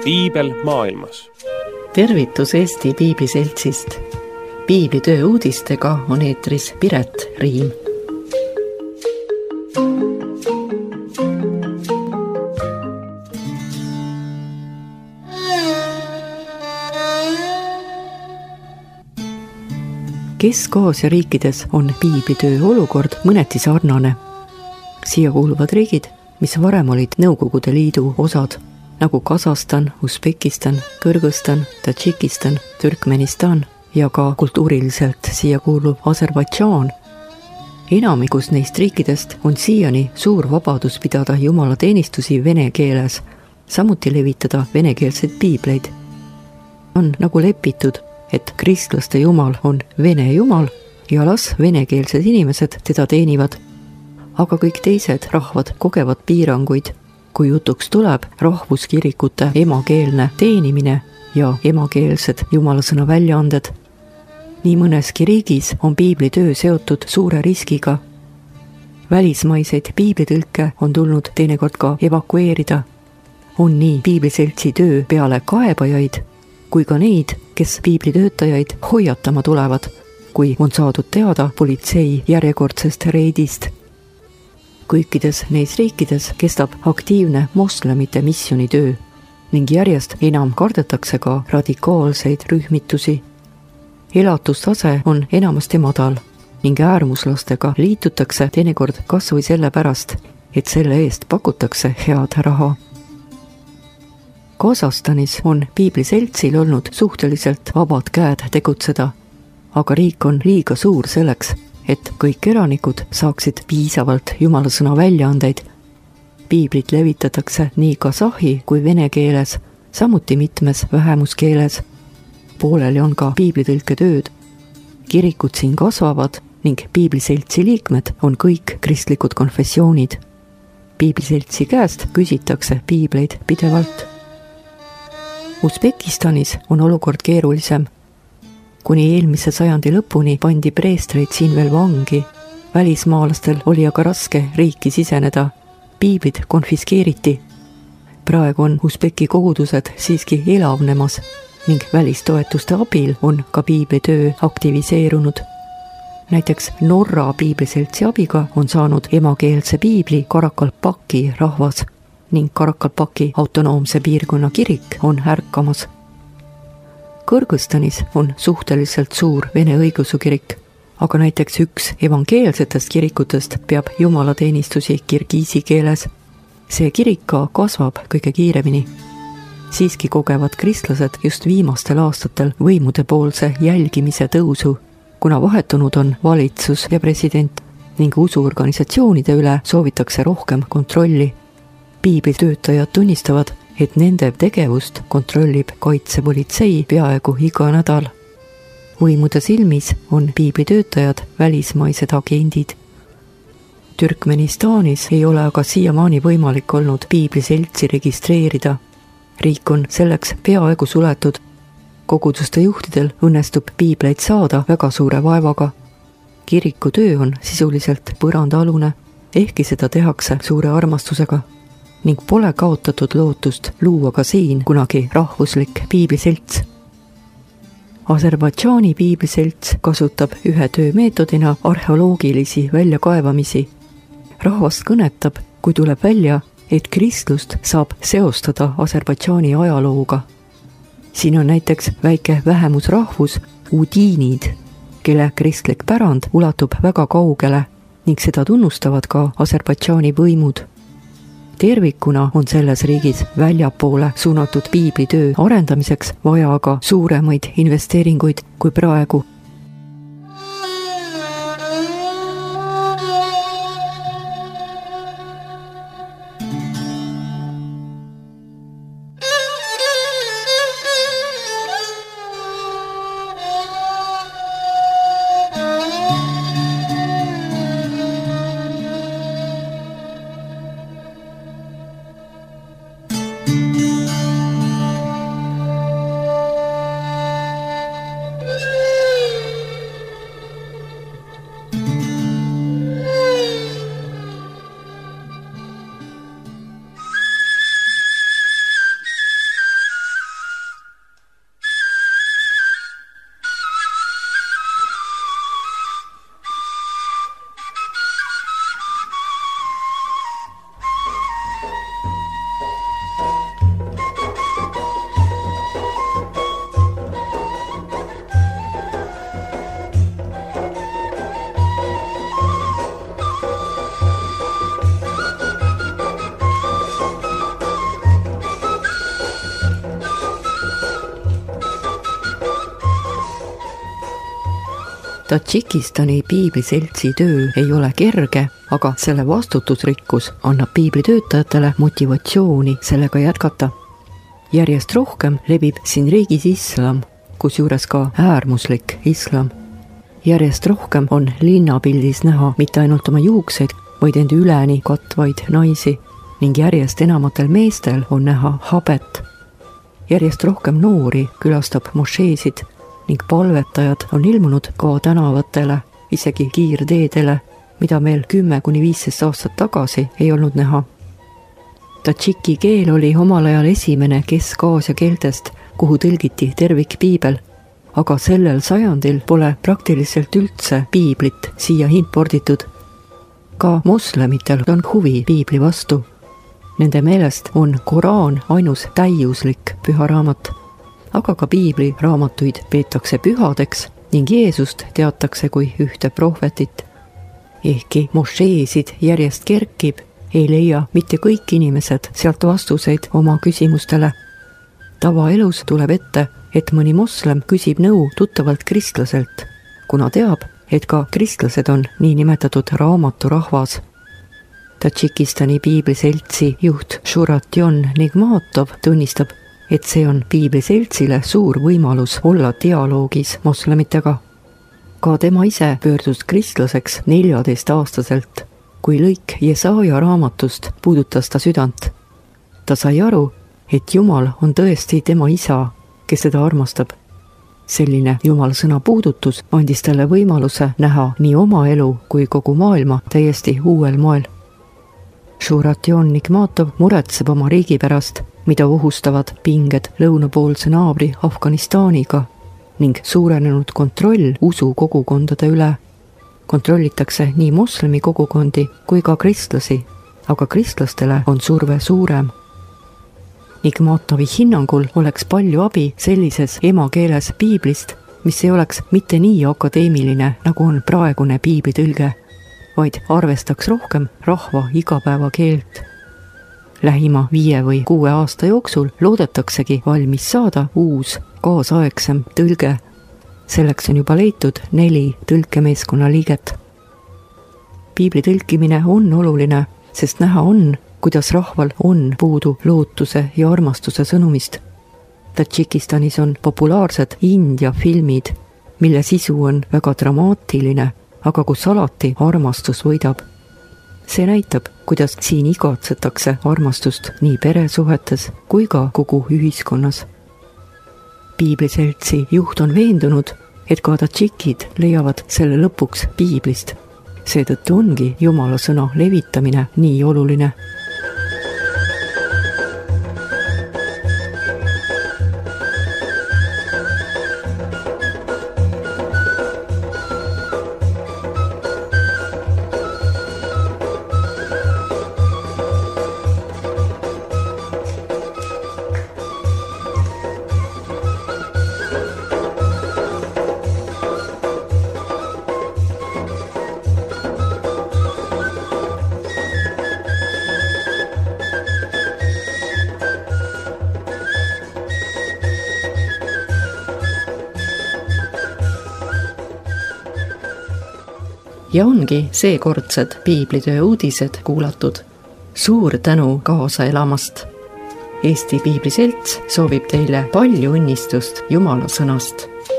Piibel maailmas. Tervitus Eesti Piibliseltsist. Piiblitöö uudistega on eetris Piret Riim. Kesk-Aasia riikides on piiblitöö olukord mõneti sarnane. Siia kuuluvad riigid, mis varem olid Nõukogude Liidu osad, nagu Kasahstan, Usbekistan, Kõrgõzstan, Tadžikistan, Türkmenistan ja ka kultuuriliselt siia kuuluv Aserbaidžaan. Enamikus neist riikidest on siiani suur vabadus pidada jumalateenistusi vene keeles, samuti levitada venekeelseid piibleid. On nagu lepitud, et kristlaste jumal on vene jumal ja las venekeelsed inimesed teda teenivad. Aga kõik teised rahvad kogevad piiranguid, kui jutuks tuleb rahvuskirikute emakeelne teenimine ja emakeelsed jumalasõna väljaanded. Nii mõneski riigis on piiblitöö seotud suure riskiga. Välismaiseid piiblitõlke on tulnud teinekord ka evakueerida. On nii piibliseltsi töö peale kaebajaid, kui ka neid, kes piiblitöötajaid hoiatama tulevad, kui on saadud teada politsei järjekordsest reidist. Kõikides neis riikides kestab aktiivne moslemite missioonitöö ning järjest enam kardetakse ka radikaalseid rühmitusi. Elatustase on enamasti madal ning äärmuslastega liitutakse teinekord kas või selle pärast, et selle eest pakutakse head raha. Kasahstanis on piibliseltsil olnud suhteliselt vabad käed tegutseda, aga riik on liiga suur selleks, et kõik elanikud saaksid piisavalt jumalasõna väljaandeid. Piiblit levitatakse nii kasahhi kui vene keeles, samuti mitmes vähemuskeeles. Pooleli on ka piiblitõlke tööd. Kirikud siin kasvavad ning piibliseltsi liikmed on kõik kristlikud konfessioonid. Piibliseltsi käest küsitakse piibleid pidevalt. Usbekistanis on olukord keerulisem. Kuni eelmise sajandi lõpuni pandi preestreid siin veel vangi. Välismaalastel oli aga raske riiki siseneda. Piiblid konfiskeeriti. Praegu on Usbeki kogudused siiski elavnemas ning välistoetuste abil on ka piiblitöö aktiviseerunud. Näiteks Norra piibliseltsi abiga on saanud emakeelse piibli Karakalpaki rahvas ning Karakalpaki autonoomse piirkonna kirik on ärkamas. Kõrgõzstanis on suhteliselt suur vene õigeusu kirik, aga näiteks üks evangeelsetest kirikutest peab jumalateenistusi kirgiisi keeles. See kirik ka kasvab kõige kiiremini. Siiski kogevad kristlased just viimastel aastatel võimude poolse jälgimise tõusu, kuna vahetunud on valitsus ja president ning usuorganisatsioonide üle soovitakse rohkem kontrolli. Piiblitöötajad tunnistavad, et nende tegevust kontrollib kaitsepolitsei peaaegu iga nädal. Võimude silmis on piiblitöötajad välismaised agendid. Türkmenistanis ei ole aga siiamaani võimalik olnud piibliseltsi registreerida. Riik on selleks peaaegu suletud. Koguduste juhtidel õnnestub piibleid saada väga suure vaevaga. Kiriku töö on sisuliselt põrandaalune, ehkki seda tehakse suure armastusega. Ning pole kaotatud lootust luua ka siin kunagi rahvuslik piibliselts. Aserbaidžaani piibliselts kasutab ühe töömeetodina arheoloogilisi väljakaevamisi. Rahvast kõnetab, kui tuleb välja, et kristlust saab seostada Aserbaidžaani ajalooga. Siin on näiteks väike vähemusrahvus udiinid, kelle kristlik pärand ulatub väga kaugele ning seda tunnustavad ka Aserbaidžaani võimud. Tervikuna on selles riigis väljapoole suunatud piiblitöö arendamiseks vaja aga suuremaid investeeringuid kui praegu. Tadžikistani piibliseltsi töö ei ole kerge, aga selle vastutusrikkus annab piiblitöötajatele motivatsiooni sellega jätkata. Järjest rohkem levib siin riigis islam, kusjuures ka äärmuslik islam. Järjest rohkem on linnapildis näha mitte ainult oma juukseid, vaid end üleni katvaid naisi ning järjest enamatel meestel on näha habet. Järjest rohkem noori külastab mošeesid ning palvetajad on ilmunud ka tänavatele, isegi kiirteedele, mida meil 10–15 aastat tagasi ei olnud näha. Tadžiki keel oli omal ajal esimene Kesk-Aasia keeltest, kuhu tõlgiti tervikpiibel, aga sellel sajandil pole praktiliselt üldse piiblit siia imporditud. Ka moslemitel on huvi piibli vastu. Nende meelest on Koraan ainus täiuslik püha raamat, aga ka piibli raamatuid peetakse pühadeks ning Jeesust teatakse kui ühte prohvetit. Ehkki mošeesid järjest kerkib, ei leia mitte kõik inimesed sealt vastuseid oma küsimustele. Tavaelus tuleb ette, et mõni moslem küsib nõu tuttavalt kristlaselt, kuna teab, et ka kristlased on niinimetatud raamaturahvas. Tadžikistani piibliseltsi juht Shuratjon Nigmatov tunnistab, et see on piibliseltsile suur võimalus olla dialoogis moslemitega. Ka tema ise pöördus kristlaseks 14-aastaselt, kui lõik Jesaja raamatust puudutas ta südant. Ta sai aru, et Jumal on tõesti tema isa, kes teda armastab. Selline Jumala sõna puudutus andis talle võimaluse näha nii oma elu kui kogu maailma täiesti uuel moel. Shuratjon Nigmatov muretseb oma riigi pärast, mida ohustavad pinged lõunapoolse naabri Afganistaniga ning suurenenud kontroll usukogukondade üle. Kontrollitakse nii moslemi kogukondi kui ka kristlasi, aga kristlastele on surve suurem. Nigmatovi hinnangul oleks palju abi sellises emakeeles piiblist, mis ei oleks mitte nii akadeemiline, nagu on praegune piiblitõlge, vaid arvestaks rohkem rahva igapäevakeelt. Lähima 5 või 6 aasta jooksul loodetaksegi valmis saada uus, kaasaegsem tõlge. Selleks on juba leitud 4 tõlkemeeskonna liiget. Piibli tõlkimine on oluline, sest näha on, kuidas rahval on puudu lootuse ja armastuse sõnumist. Tadžikistanis on populaarsed India filmid, mille sisu on väga dramaatiline, aga kus alati armastus võidab. See näitab, kuidas siin igatsetakse armastust nii peresuhetes kui ka kogu ühiskonnas. Piibliseltsi juht on veendunud, et ka tadžikid leiavad selle lõpuks piiblist. Seetõttu ongi Jumala sõna levitamine nii oluline. Ja ongi seekordsed piiblitöö uudised kuulatud. Suur tänu kaasa elamast. Eesti Piibliselts soovib teile palju õnnistust Jumala sõnast.